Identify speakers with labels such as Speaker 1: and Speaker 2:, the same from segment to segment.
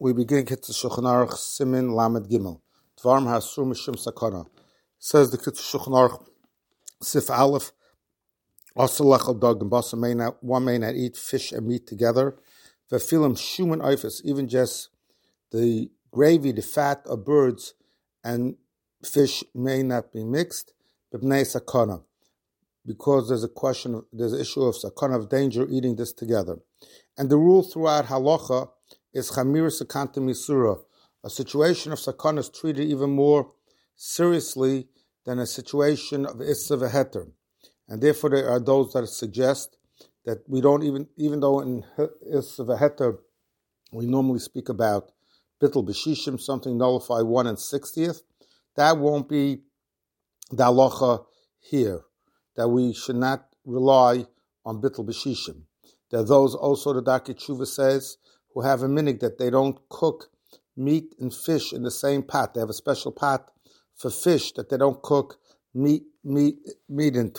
Speaker 1: we begin Kitzur Shulchan Aruch Simin Lamed Gimel. Dvarim Hasur Mishum Sakana. Says the Kitzur Shulchan Aruch Sif Aleph. Also lechel dog and basa one may not eat fish and meat together. Vefilim shuman oifus, even just the gravy, the fat of birds and fish may not be mixed. B'bnei sakana, because there's an issue of sakana, of danger, eating this together. And the rule throughout halacha is chamir sakanta misura. A situation of sakana is treated even more seriously than a situation of issa v'heter. And therefore there are those that suggest that we don't even though in issa v'heter we normally speak about bittul b'shishim, something nullified 1 60th, that won't be the halacha here, that we should not rely on bittul b'shishim. There are those also, the Darkei Tshuva says, who have a minig that they don't cook meat and fish in the same pot. They have a special pot for fish that they don't cook meat in.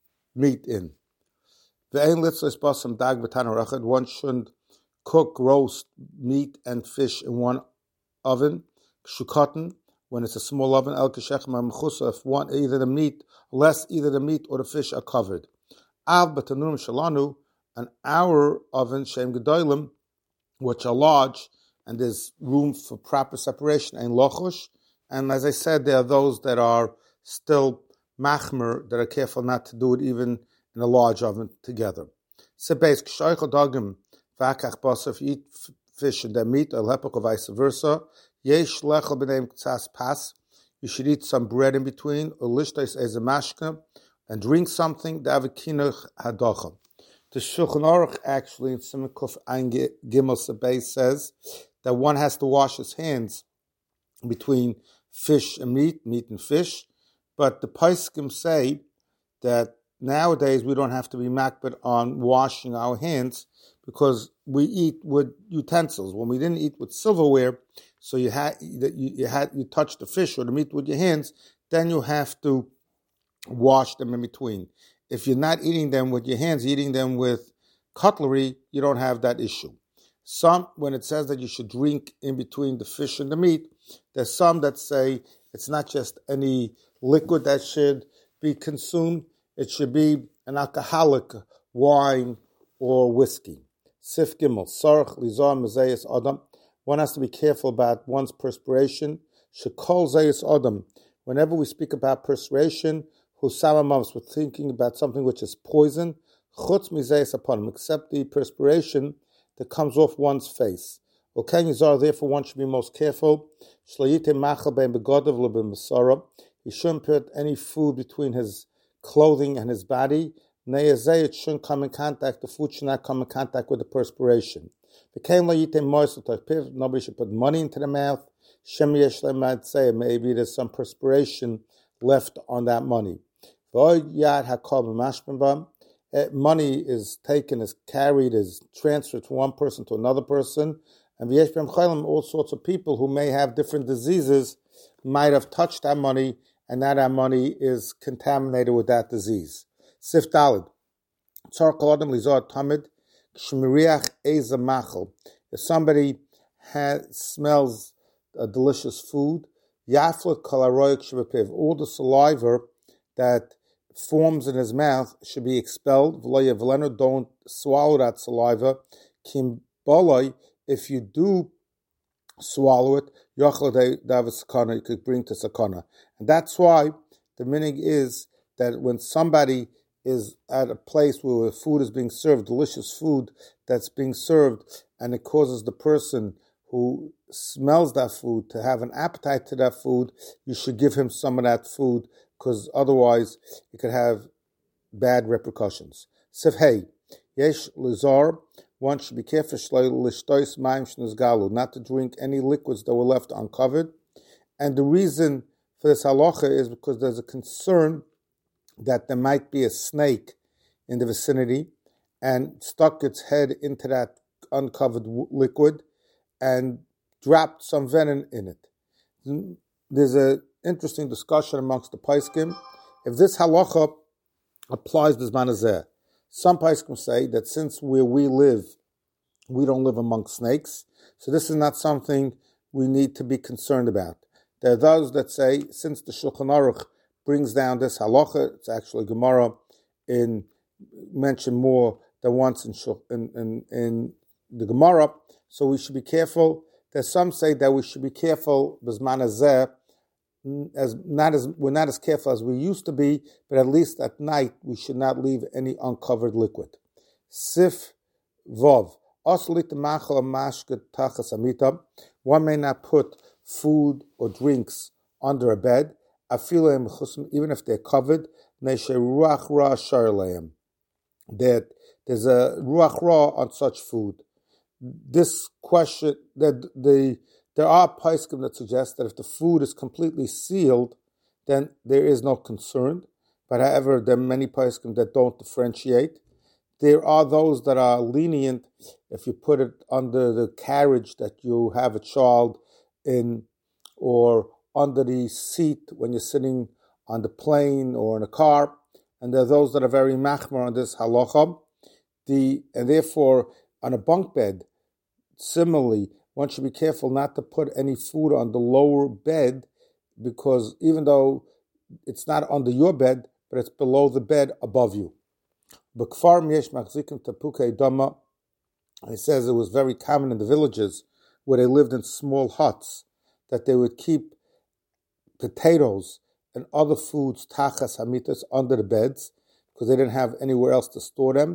Speaker 1: One shouldn't cook roast meat and fish in one oven. Shukotten, when it's a small oven, if one either the meat or the fish are covered. Av b'tanum shalanu, an hour oven shem gedolim, which are large and there's room for proper separation and lochush. And as I said, there are those that are still machmer, that are careful not to do it even in a large oven together. Sebes k'shoichel dogim v'akach basar, if you eat fish and then meat, or lepek or vice versa, yesh lechel b'neim k'tzas pas, you should eat some bread in between, or lishtais ezemashka, and drink something, davikinuch hadocha. The Shulchan Aruch actually in Siman Kuf Ein Gimel Sebei says that one has to wash his hands between fish and meat and fish, but the Poskim say that nowadays we don't have to be makbid on washing our hands because we eat with utensils. When we didn't eat with silverware, so you touch the fish or the meat with your hands, then you have to wash them in between. If you're not eating them with your hands, eating them with cutlery, you don't have that issue. When it says that you should drink in between the fish and the meat, there's some that say it's not just any liquid that should be consumed, it should be an alcoholic wine or whiskey. Sif Gimel, Sarach Lizar Mezayis Adam. One has to be careful about one's perspiration. Shekol Zayis Adam. Whenever we speak about perspiration, Husamamams, we're thinking about something which is poison, chutz mizayis upon him, except the perspiration that comes off one's face. Okay, therefore one should be most careful. He shouldn't put any food between his clothing and his body. It shouldn't come in contact, the food should not come in contact with the perspiration. Nobody should put money into the mouth. Might say maybe there's some perspiration left on that money. Money is taken, is carried, is transferred from one person to another person, and all sorts of people who may have different diseases might have touched that money, and now that money is contaminated with that disease. Sif Dalid. If somebody smells a delicious food, all the saliva that forms in his mouth should be expelled. Don't swallow that saliva. If you do swallow it, you could bring to sakana. And that's why the meaning is that when somebody is at a place where food is being served, delicious food that's being served, and it causes the person who smells that food to have an appetite to that food, you should give him some of that food, because otherwise it could have bad repercussions. Sif hey, yesh lizar, one should be careful not to drink any liquids that were left uncovered. And the reason for this halacha is because there's a concern that there might be a snake in the vicinity and stuck its head into that uncovered liquid and dropped some venom in it. There's an interesting discussion amongst the Poskim if this halacha applies to Zman Hazeh. Some Poskim say that since where we live we don't live among snakes, so this is not something we need to be concerned about. There are those that say, since the Shulchan Aruch brings down this halacha, it's actually Gemara mentioned more than once in the Gemara, so we should be careful. There's some say that we should be careful, Bizman Hazeh, we're not as careful as we used to be, but at least at night we should not leave any uncovered liquid. Sif Vov. One may not put food or drinks under a bed, even if they're covered. That there's a ruach ra on such food. This question, that there are poskim that suggest that if the food is completely sealed, then there is no concern. But however, there are many poskim that don't differentiate. There are those that are lenient if you put it under the carriage that you have a child in, or under the seat when you're sitting on the plane or in a car. And there are those that are very machmer on this halacha. And therefore, on a bunk bed, similarly, one should be careful not to put any food on the lower bed, because even though it's not under your bed, but it's below the bed above you. He says it was very common in the villages where they lived in small huts that they would keep potatoes and other foods, tachas hamitas, under the beds because they didn't have anywhere else to store them.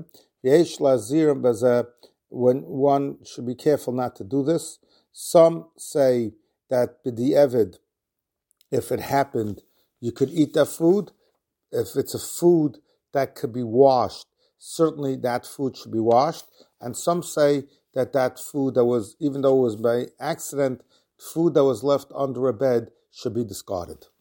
Speaker 1: When one should be careful not to do this. Some say that b'di'evid, if it happened, you could eat that food. If it's a food that could be washed, certainly that food should be washed. And some say that food that was, even though it was by accident, food that was left under a bed should be discarded.